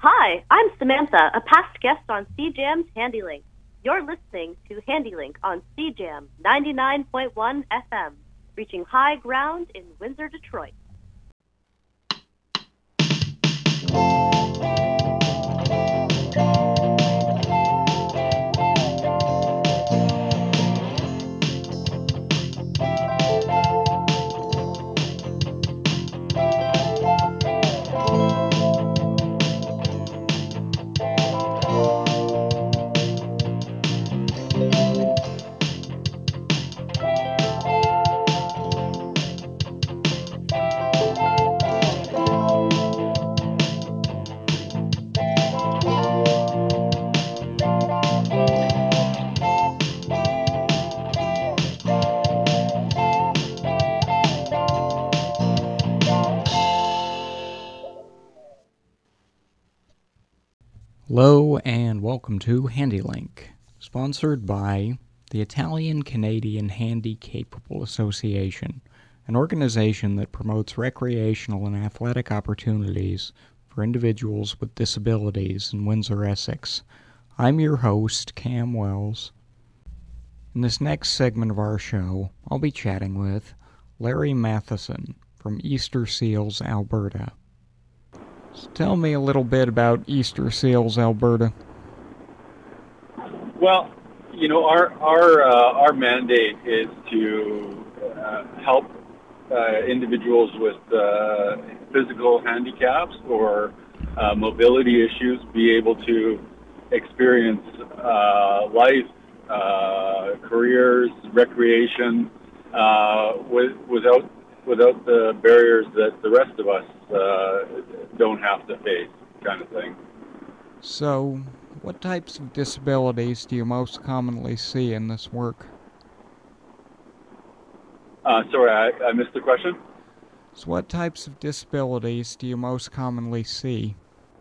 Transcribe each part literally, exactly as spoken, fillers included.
Hi, I'm Samantha, a past guest on C J Am's HandyLink. You're listening to HandyLink on C J A M ninety-nine point one F M, reaching high ground in Windsor, Detroit. Hello and welcome to HandyLink, sponsored by the Italian-Canadian Handy-Capable Association, an organization that promotes recreational and athletic opportunities for individuals with disabilities in Windsor, Essex. I'm your host, Cam Wells. In this next segment of our show, I'll be chatting with Larry Matheson from Easter Seals, Alberta. So tell me a little bit about Easter Seals, Alberta. Well, you know, our our uh, our mandate is to uh, help uh, individuals with uh, physical handicaps or uh, mobility issues be able to experience uh, life, uh, careers, recreation uh, with, without without the barriers that the rest of us uh, don't have to face, kind of thing. So, what types of disabilities do you most commonly see in this work? Uh, sorry, I, I missed the question. So, what types of disabilities do you most commonly see?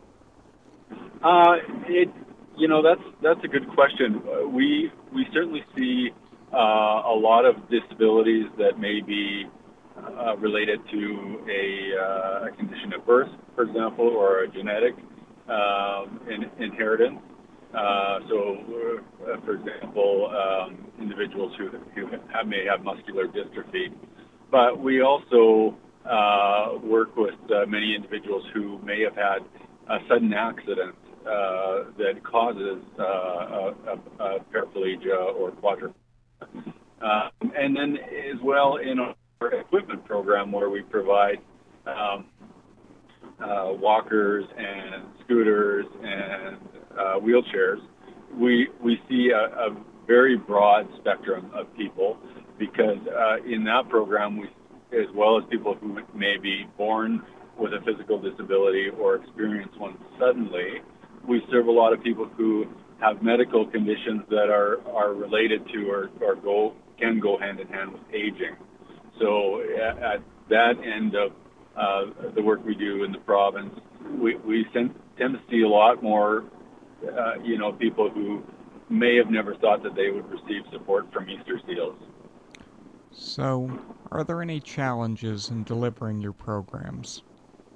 Uh, it, you know, that's that's a good question. Uh, we we certainly see uh, a lot of disabilities that may be uh, related to a, uh, a condition of birth, for example, or a genetic um, in, inheritance. Uh, so, uh, for example, um, individuals who, who have, may have muscular dystrophy. But we also uh, work with uh, many individuals who may have had a sudden accident uh, that causes uh, a, a, a paraplegia or quadriplegia. Uh, and then as well in our equipment program where we provide um, uh, walkers and scooters and uh, wheelchairs, we we see a, a very broad spectrum of people because uh, in that program we, as well as people who may be born with a physical disability or experience one suddenly, we serve a lot of people who have medical conditions that are, are related to or, or go can go hand in hand with aging. So at, at that end of uh, the work we do in the province, we, we tend, tend to see a lot more, uh, you know, people who may have never thought that they would receive support from Easter Seals. So, are there any challenges in delivering your programs?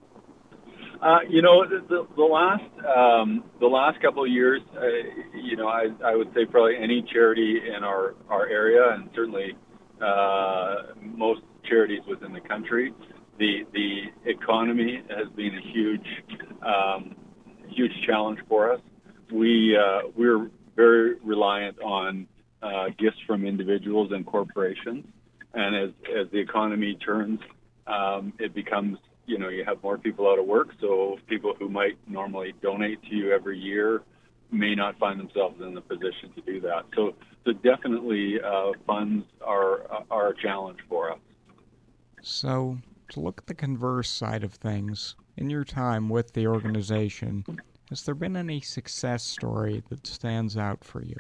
Uh, you know, the, the, the last um, the last couple of years, uh, you know, I, I would say probably any charity in our, our area, and certainly uh, most charities within the country, the the economy has been a huge um, huge challenge for us. We uh, we're very reliant on uh, gifts from individuals and corporations, and as as the economy turns, um, it becomes, you know, you have more people out of work, so people who might normally donate to you every year may not find themselves in the position to do that. So, so definitely uh, funds are are a challenge for us. So, to look at the converse side of things, in your time with the organization, has there been any success story that stands out for you?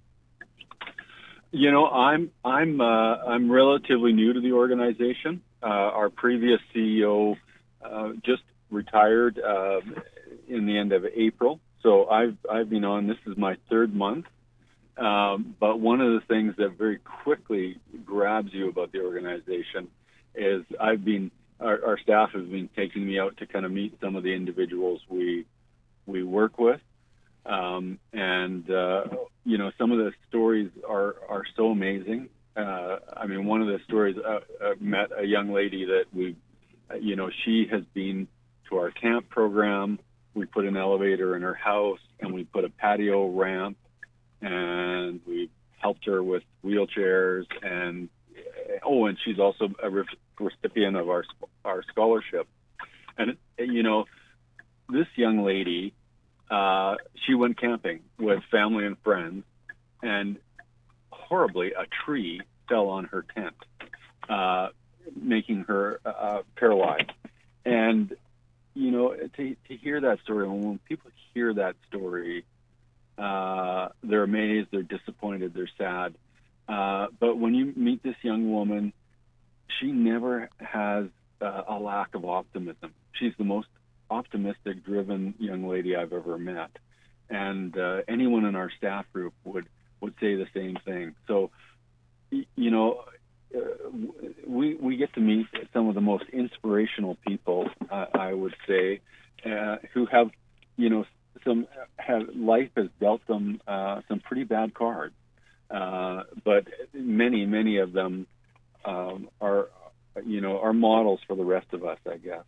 You know, I'm I'm uh, I'm relatively new to the organization. Uh, our previous C E O uh, just retired uh, in the end of April, so I've I've been on. This is my third month. Um, but one of the things that very quickly grabs you about the organization is I've been our, our staff has been taking me out to kind of meet some of the individuals we we work with. Um, and, uh, you know, some of the stories are, are so amazing. Uh, I mean, one of the stories, uh, I met a young lady that we, uh, you know, she has been to our camp program. We put an elevator in her house, and we put a patio ramp, and we helped her with wheelchairs. And, oh, and she's also a re- recipient of our, our scholarship. And, you know, this young lady, uh, she went camping with family and friends, and horribly, a tree fell on her tent, uh, making her uh, paralyzed. And, you know, to, to hear that story, when people hear that story, uh, they're amazed, they're disappointed, they're sad. Uh, but when you meet this young woman, she never has uh, a lack of optimism. She's the most optimistic, driven young lady I've ever met. And uh, anyone in our staff group would, would say the same thing. So, you know, uh, we we get to meet some of the most inspirational people, uh, I would say, uh, who have, you know, some have life has dealt them uh, some pretty bad cards, uh, but many many of them um, are, you know, are models for the rest of us, I guess.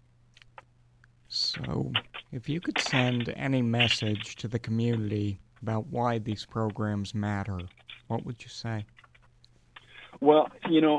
So, if you could send any message to the community about why these programs matter, what would you say? Well, you know,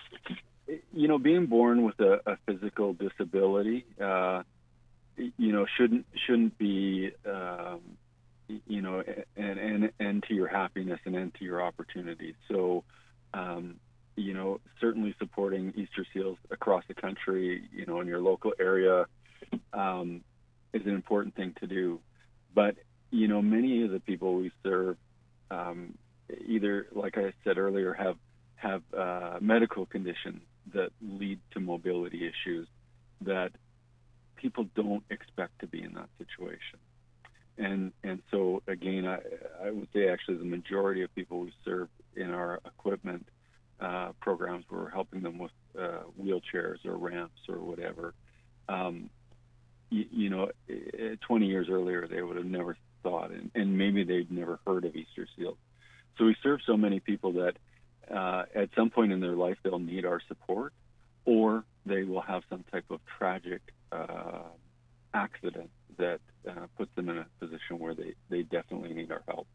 you know, being born with a, a physical disability, uh, you know, shouldn't shouldn't be, um, you know, an, an end to your happiness and end to your opportunities. So, um, you know, certainly supporting Easter Seals across the country, you know, in your local area, um, is an important thing to do. But, you know, many of the people we serve, um, either, like I said earlier, have have uh, medical conditions that lead to mobility issues that people don't expect to be in that situation. And and so, again, I, I would say actually the majority of people we serve in our equipment uh, programs, we're helping them with uh, wheelchairs or ramps or whatever. Um, you, you know, twenty years earlier, they would have never thought, and, and maybe they'd never heard of Easter Seals. So we serve so many people that uh, at some point in their life, they'll need our support, or they will have some type of tragic uh, accident that uh, puts them in a position where they, they definitely need our help.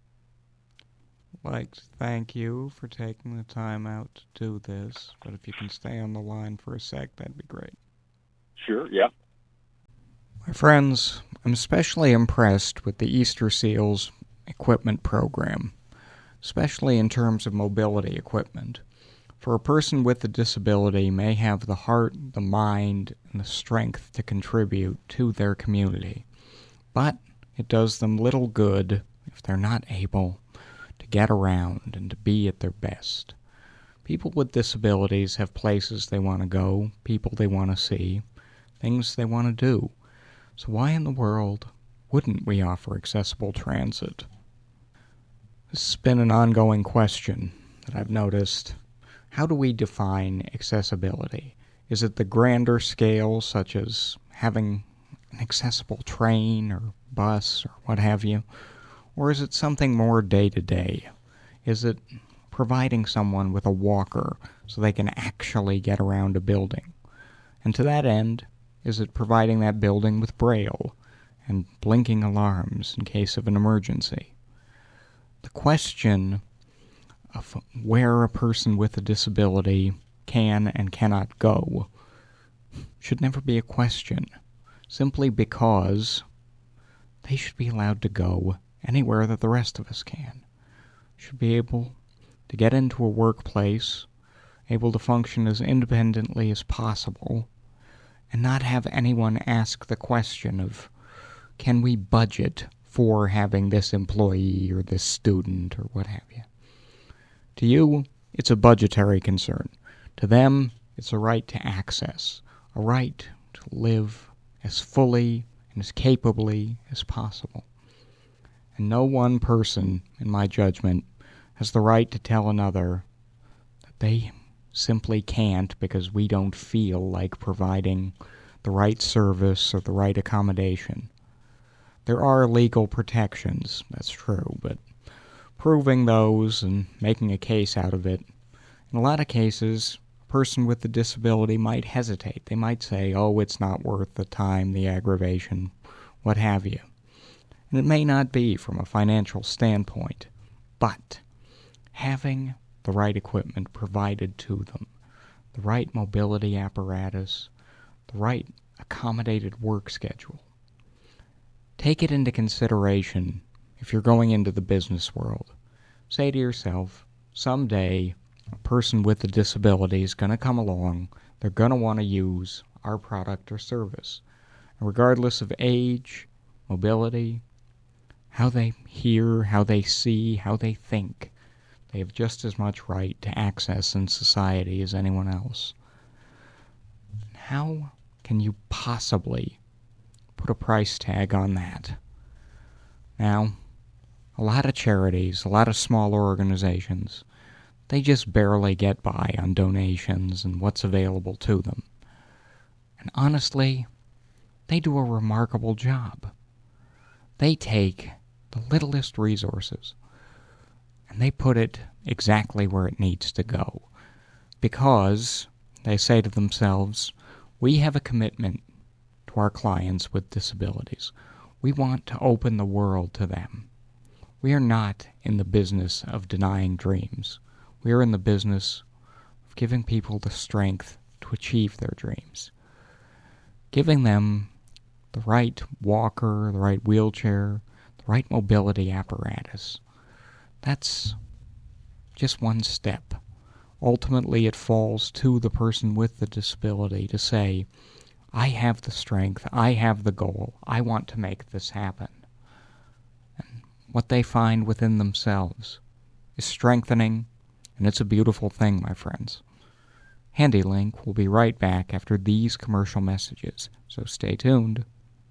I'd like to thank you for taking the time out to do this, but if you can stay on the line for a sec, that'd be great. Sure, yeah. My friends, I'm especially impressed with the Easter Seals equipment program, especially in terms of mobility equipment. For a person with a disability may have the heart, the mind, and the strength to contribute to their community, but it does them little good if they're not able to get around and to be at their best. People with disabilities have places they want to go, people they want to see, things they want to do. So why in the world wouldn't we offer accessible transit? This has been an ongoing question that I've noticed. How do we define accessibility? Is it the grander scale, such as having an accessible train or bus or what have you? Or is it something more day-to-day? Is it providing someone with a walker so they can actually get around a building? And to that end, is it providing that building with braille and blinking alarms in case of an emergency? The question of where a person with a disability can and cannot go should never be a question, simply because they should be allowed to go anywhere that the rest of us can. Should be able to get into a workplace, able to function as independently as possible, and not have anyone ask the question of, can we budget for having this employee or this student or what have you? To you, it's a budgetary concern. To them, it's a right to access, a right to live as fully and as capably as possible. And no one person, in my judgment, has the right to tell another that they simply can't because we don't feel like providing the right service or the right accommodation. There are legal protections, that's true, but proving those and making a case out of it, in a lot of cases, a person with a disability might hesitate. They might say, oh, it's not worth the time, the aggravation, what have you. And it may not be from a financial standpoint, but having the right equipment provided to them, the right mobility apparatus, the right accommodated work schedule. Take it into consideration if you're going into the business world. Say to yourself, someday a person with a disability is going to come along, they're going to want to use our product or service. And regardless of age, mobility, how they hear, how they see, how they think, they have just as much right to access in society as anyone else. How can you possibly put a price tag on that? Now, a lot of charities, a lot of smaller organizations, they just barely get by on donations and what's available to them. And honestly, they do a remarkable job. They take the littlest resources and they put it exactly where it needs to go. Because they say to themselves, we have a commitment to our clients with disabilities. We want to open the world to them. We are not in the business of denying dreams. We are in the business of giving people the strength to achieve their dreams. Giving them the right walker, the right wheelchair, the right mobility apparatus. That's just one step. Ultimately, it falls to the person with the disability to say, I have the strength, I have the goal, I want to make this happen. And what they find within themselves is strengthening, and it's a beautiful thing, my friends. HandyLink will be right back after these commercial messages, so stay tuned.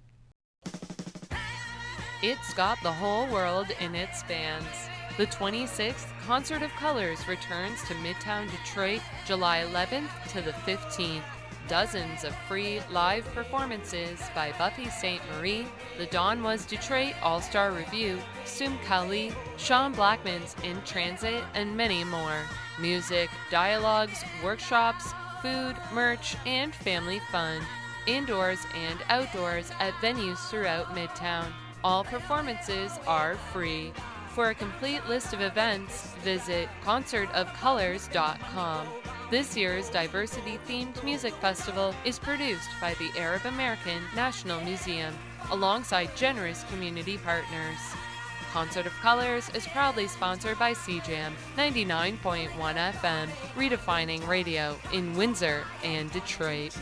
It's got the whole world in its bands. The twenty-sixth Concert of Colors returns to Midtown Detroit July eleventh to the fifteenth. Dozens of free live performances by Buffy Sainte Marie, the Dawn Was Detroit All-Star Review, Sum Kali, Sean Blackman's In Transit, and many more. Music, dialogues, workshops, food, merch, and family fun. Indoors and outdoors at venues throughout Midtown. All performances are free. For a complete list of events, visit concert of colors dot com. This year's diversity-themed music festival is produced by the Arab American National Museum, alongside generous community partners. Concert of Colors is proudly sponsored by C JAM ninety-nine point one F M, redefining radio in Windsor and Detroit.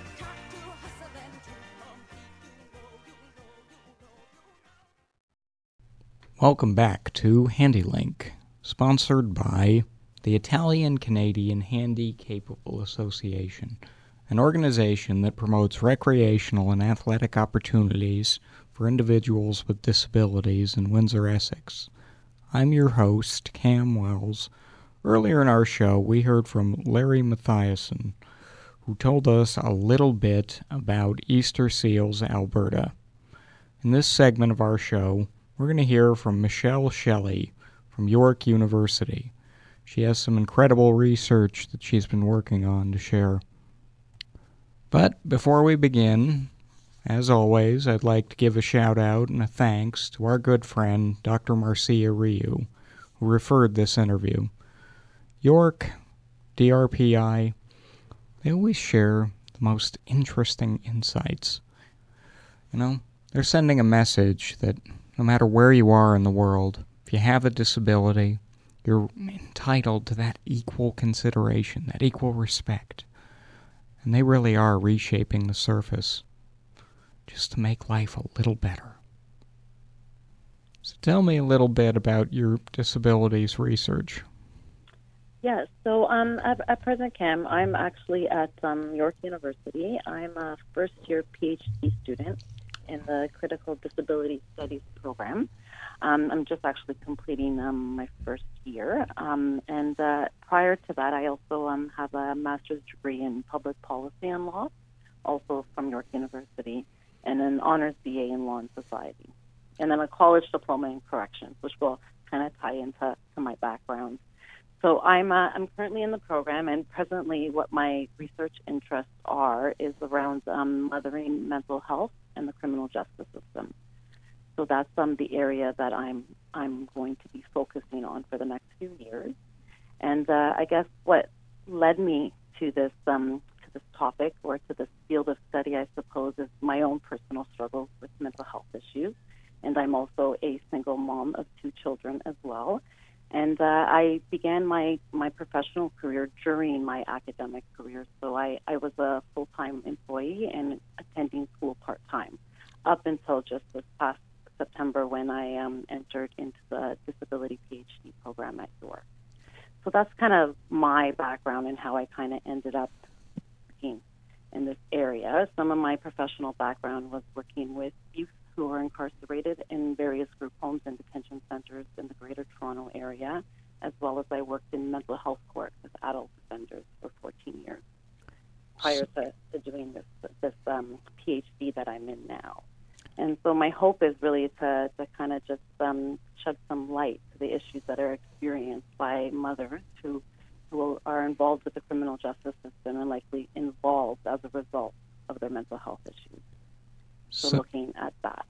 Welcome back to HandyLink, sponsored by the Italian-Canadian Handy-Capable Association, an organization that promotes recreational and athletic opportunities for individuals with disabilities in Windsor, Essex. I'm your host, Cam Wells. Earlier in our show, we heard from Larry Mathiasen, who told us a little bit about Easter Seals, Alberta. In this segment of our show, we're going to hear from Michelle Shelley from York University. She has some incredible research that she's been working on to share. But before we begin, as always, I'd like to give a shout out and a thanks to our good friend, Doctor Marcia Ryu, who referred this interview. York, D R P I, they always share the most interesting insights. You know, they're sending a message that no matter where you are in the world, if you have a disability, you're entitled to that equal consideration, that equal respect. And they really are reshaping the surface just to make life a little better. So tell me a little bit about your disabilities research. Yes, so um, at, at present, Cam, I'm actually at um, York University. I'm a first-year PhD student in the Critical Disability Studies program. Um, I'm just actually completing um, my first year. Um, and uh, prior to that, I also um, have a master's degree in public policy and law, also from York University, and an honors B A in law and society. and then a college diploma in corrections, which will kind of tie into to my background. So I'm uh, I'm currently in the program, and presently what my research interests are is around um, mothering, mental health, and the criminal justice system. So that's um, the area that I'm I'm going to be focusing on for the next few years. And uh, I guess what led me to this um, to this topic or to this field of study, I suppose, is my own personal struggles with mental health issues. And I'm also a single mom of two children as well. And uh, I began my, my professional career during my academic career. So I, I was a full-time employee and attending school part-time up until just this past September when I um, entered into the disability PhD program at York. So that's kind of my background and how I kind of ended up working in this area. Some of my professional background was working with youth who are incarcerated in various group homes and detention centers in the Greater Toronto area, as well as I worked in mental health court with adult offenders for fourteen years prior to, to doing this this um, PhD that I'm in now. And so my hope is really to, to kind of just um, shed some light to the issues that are experienced by mothers who, who are involved with the criminal justice system and likely involved as a result of their mental health issues. So, so looking at that.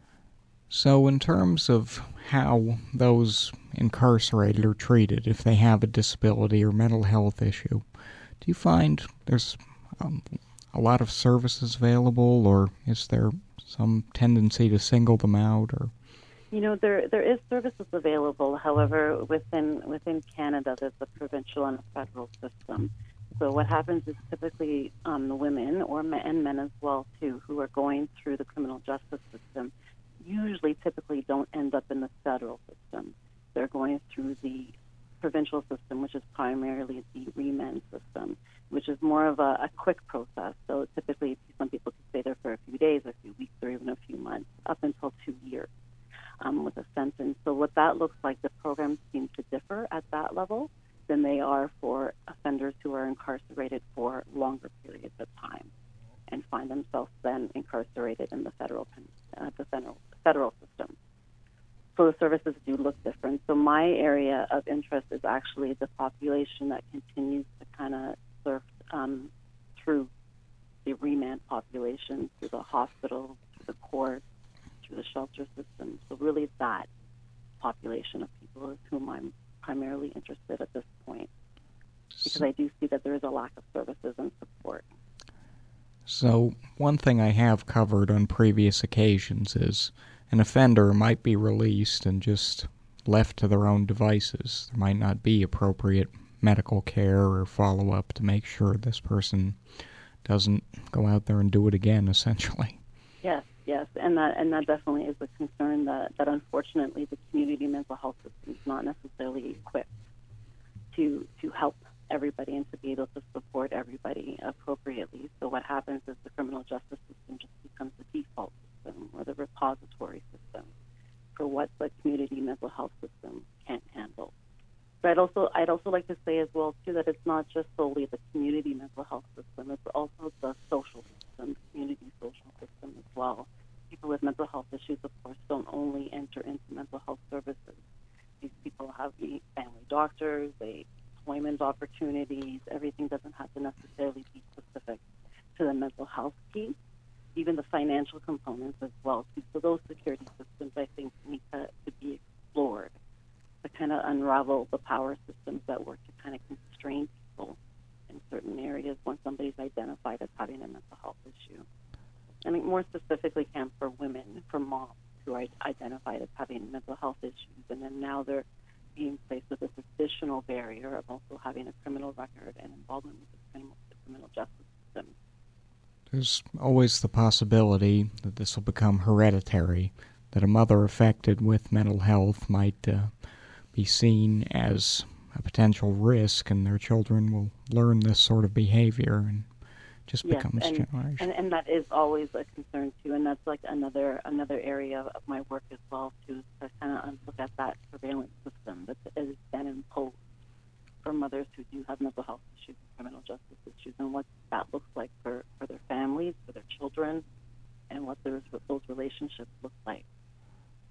So in terms of how those incarcerated are treated, if they have a disability or mental health issue, do you find there's um, a lot of services available, or is there some tendency to single them out? Or You know, there there is services available. However, within within Canada, there's a provincial and a federal system. So what happens is typically um, the women, or men, and men as well too, who are going through the criminal justice system, usually typically don't end up in the federal system. They're going through the provincial system, which is primarily the remand system, which is more of a, a quick process. So typically some people can stay there for a few days, a few weeks, or even a few months, up until two years um, with a sentence. So what that looks like, the programs seem to differ at that level than they are for offenders who are incarcerated for longer periods of time and find themselves then incarcerated in the federal uh, the federal, federal system. So the services do look different. So my area of interest is actually the population that continues to kind of surf um, through the remand population, through the hospitals, through the courts, through the shelter system. So really that population of people is whom I'm primarily interested at this point, because I do see that there is a lack of services and support. So one thing I have covered on previous occasions is an offender might be released and just left to their own devices. There might not be appropriate medical care or follow-up to make sure this person doesn't go out there and do it again, essentially. Yes, yes, and that and that definitely is a concern that, that unfortunately the community mental health system is not necessarily equipped to to help everybody and to be able to support everybody appropriately. So what happens is the criminal justice system just becomes the default system or the repository system for what the community mental health system can't handle. But I'd also I'd also like to say as well too that it's not just solely the community mental health system, it's also the social system, community social system as well. People with mental health issues, of course, don't only enter into mental health services. These people have the family doctors, they employment opportunities. Everything doesn't have to necessarily be specific to the mental health piece, even the financial components as well. So those security systems, I think, need to, to be explored to kind of unravel the power systems that work to kind of constrain people in certain areas when somebody's identified as having a mental health issue. I think more specifically, Cam, for women, for moms who are identified as having mental health issues, and then now they're being faced with this additional barrier of also having a criminal record and involvement with the criminal, the criminal justice system. There's always the possibility that this will become hereditary, that a mother affected with mental health might uh, be seen as a potential risk, and their children will learn this sort of behavior, and just yes, becomes and, generation. And, and that is always a concern too, and that's like another another area of my work as well too, to kind of look at that surveillance system that is then imposed for mothers who do have mental health issues and criminal justice issues, and what that looks like for, for their families, for their children, and what those those relationships look like.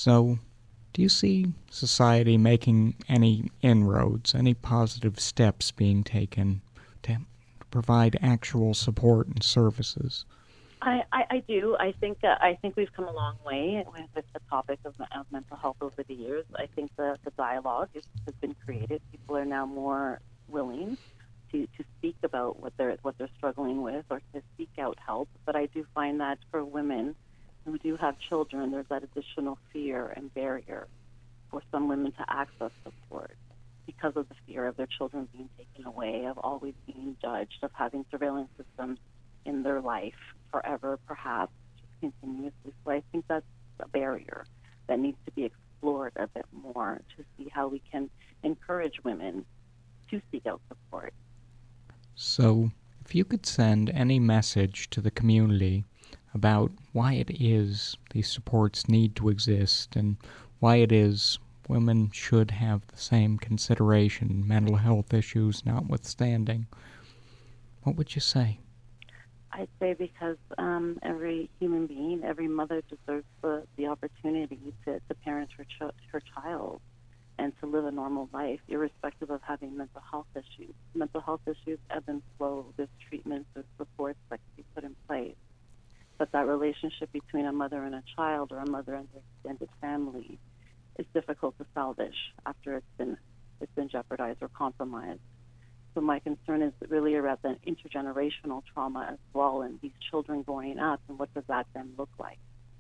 So, do you see society making any inroads, any positive steps being taken to provide actual support and services? I, I, I do. I think uh, I think we've come a long way with, with the topic of, of mental health over the years. I think the, the dialogue is, has been created. People are now more willing to, to speak about what they're what they're struggling with or to seek out help. But I do find that for women who do have children, there's that additional fear and barrier for some women to access support because of the fear of their children being taken away, of always being judged, of having surveillance systems in their life forever, perhaps, just continuously. So I think that's a barrier that needs to be explored a bit more to see how we can encourage women to seek out support. So, if you could send any message to the community about why it is these supports need to exist and why it is women should have the same consideration, mental health issues notwithstanding, what would you say? I'd say because um, every human being, every mother deserves the, the opportunity to, to parent her, ch- her child and to live a normal life, irrespective of having mental health issues. Mental health issues ebb and flow. There's treatments, there's supports that can be put in place. But that relationship between a mother and a child or a mother and their extended family is difficult to salvage after it's been it's been jeopardized or compromised. So my concern is really around the intergenerational trauma as well, and these children growing up, and what does that then look like?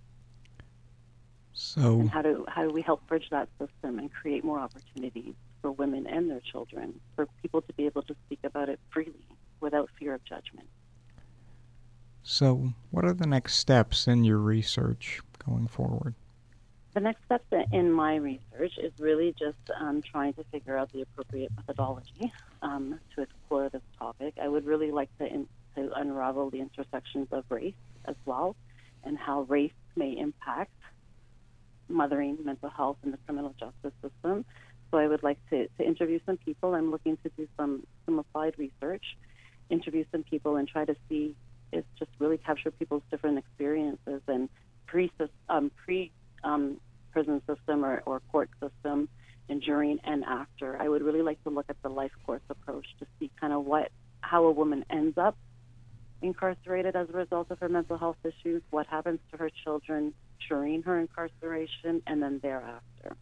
So, and how do how do we help bridge that system and create more opportunities for women and their children, for people to be able to speak about it freely without fear of judgment? So, what are the next steps in your research going forward? The next step in my research is really just um, trying to figure out the appropriate methodology um, to explore this topic. I would really like to, in, to unravel the intersections of race as well, and how race may impact mothering, mental health, and the criminal justice system. So I would like to, to interview some people. I'm looking to do some, some applied research, interview some people, and try to see is just really capture people's different experiences and pre um, pre um, prison system or, or court system, and during and after. I would really like to look at the life course approach to see kind of what how a woman ends up incarcerated as a result of her mental health issues, what happens to her children during her incarceration, and then thereafter.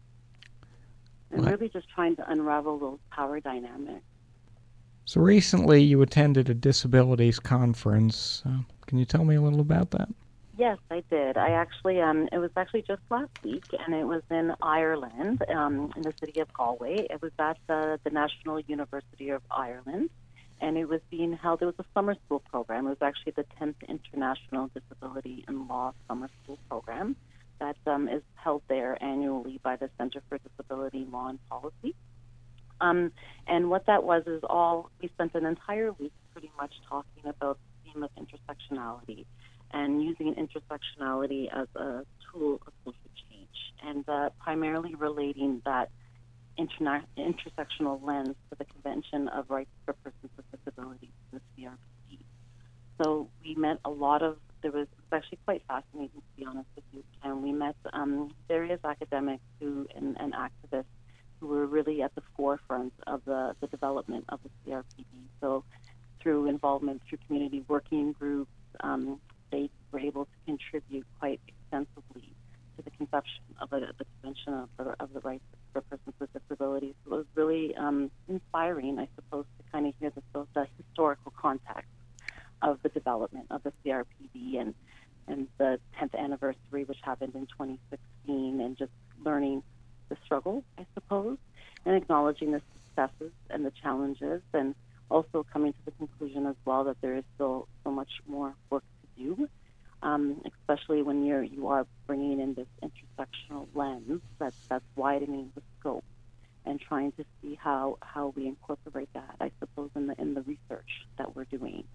And What? really just trying to unravel those power dynamics. So recently you attended a disabilities conference. Uh, can you tell me a little about that? Yes, I did. I actually, um, it was actually just last week, and it was in Ireland, um, in the city of Galway. It was at the, the National University of Ireland, and it was being held, it was a summer school program. It was actually the tenth International Disability in Law Summer School Program that um, is held there annually by the Center for Disability Law and Policy. Um, and what that was is all, we spent an entire week pretty much talking about the theme of intersectionality and using intersectionality as a tool of social change, and uh, primarily relating that interna- intersectional lens to the Convention of Rights for Persons with Disabilities, the C R P D. So we met a lot of, there was, it was actually quite fascinating, to be honest with you, and we met um, various academics who and, and activists who were really at the forefront of the, the development of the C R P D. So through involvement through community working groups, um, they were able to contribute quite extensively to the conception of the, the Convention of the, of the Rights for Persons with Disabilities. It was really um, inspiring, I suppose, to kind of hear the, the historical context of the development of the C R P D and, and the tenth anniversary, which happened in twenty sixteen, and just learning the struggle, I suppose, and acknowledging the successes and the challenges, and also coming to the conclusion as well that there is still so much more work to do, um, especially when you're you are bringing in this intersectional lens that's that's widening the scope and trying to see how, how we incorporate that, I suppose, in the in the research that we're doing.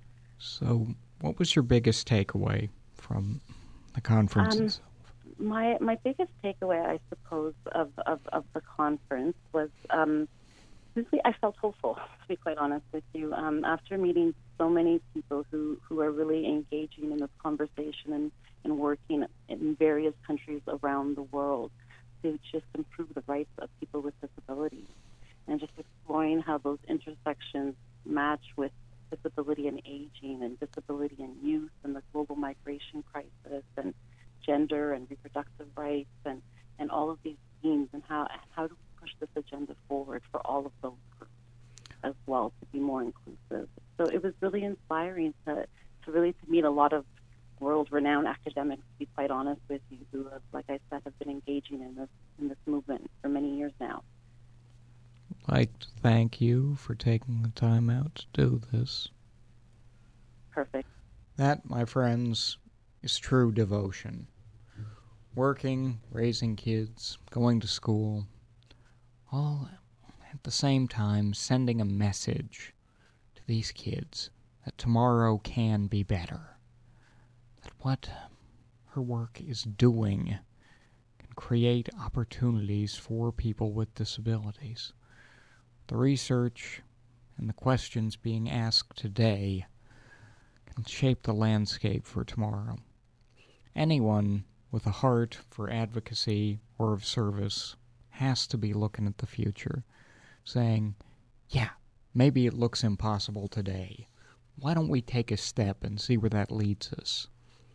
So, what was your biggest takeaway from the conference Um, itself? My my biggest takeaway, I suppose, of, of, of the conference was um, really I felt hopeful, to be quite honest with you. Um, after meeting so many people who, who are really engaging in this conversation and, and working in in various countries around the world to just improve the rights of people with disabilities, and just exploring how those intersections match with disability and aging and disability and youth and the global migration crisis and gender and reproductive rights and, and all of these themes, and how, how do we push this agenda forward for all of those groups as well to be more inclusive. So it was really inspiring to, to really to meet a lot of world-renowned academics, to be quite honest with you, who have, like I said, have been engaging in this in this movement for many years now. I'd like to thank you for taking the time out to do this. Perfect. That, my friends, is true devotion. Working, raising kids, going to school, all at the same time sending a message to these kids that tomorrow can be better. That what her work is doing can create opportunities for people with disabilities. The research and the questions being asked today can shape the landscape for tomorrow. Anyone with a heart for advocacy or of service has to be looking at the future, saying, yeah, maybe it looks impossible today. Why don't we take a step and see where that leads us?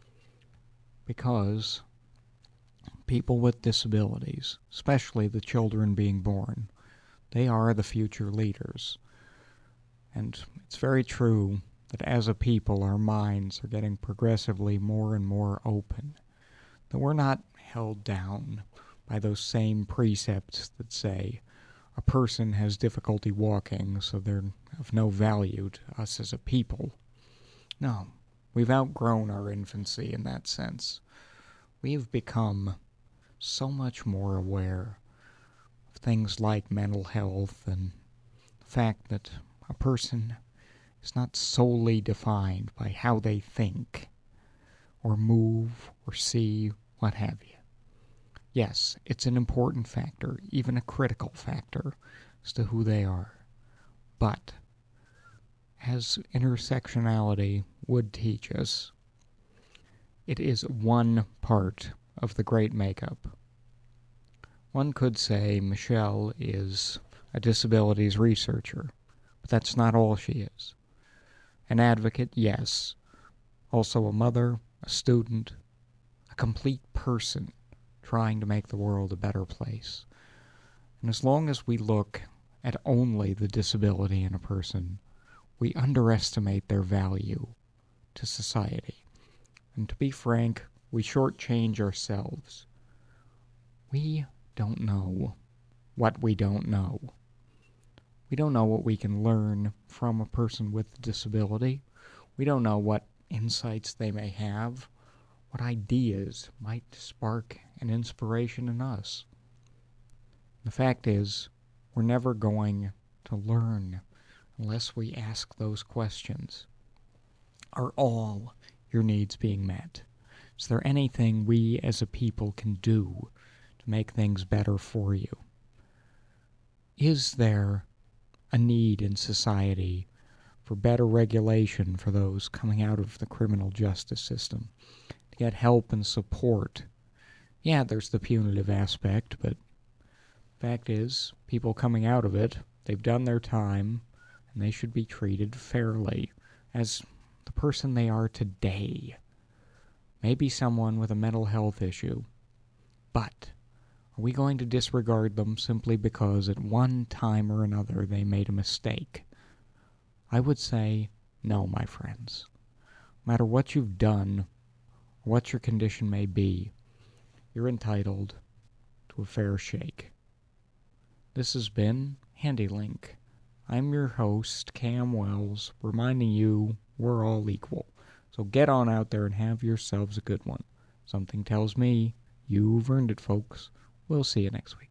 Because people with disabilities, especially the children being born, they are the future leaders. And it's very true that as a people, our minds are getting progressively more and more open, that we're not held down by those same precepts that say a person has difficulty walking, so they're of no value to us as a people. No, we've outgrown our infancy in that sense. We've become so much more aware of things like mental health and the fact that a person is not solely defined by how they think or move or see, what have you. Yes, it's an important factor, even a critical factor, as to who they are. But, as intersectionality would teach us, it is one part of the great makeup. One could say Michelle is a disabilities researcher, but that's not all she is. An advocate, yes. Also a mother, a student, a complete person trying to make the world a better place. And as long as we look at only the disability in a person, we underestimate their value to society. And to be frank, we shortchange ourselves. We don't know what we don't know. We don't know what we can learn from a person with a disability. We don't know what insights they may have, what ideas might spark an inspiration in us. The fact is, we're never going to learn unless we ask those questions. Are all your needs being met? Is there anything we as a people can do to make things better for you? Is there a need in society for better regulation for those coming out of the criminal justice system, to get help and support? Yeah, there's the punitive aspect, but fact is, people coming out of it, they've done their time, and they should be treated fairly as the person they are today. Maybe someone with a mental health issue, but are we going to disregard them simply because at one time or another they made a mistake? I would say no, my friends. No matter what you've done, or what your condition may be, you're entitled to a fair shake. This has been HandyLink. I'm your host, Cam Wells, reminding you we're all equal. So get on out there and have yourselves a good one. Something tells me you've earned it, folks. We'll see you next week.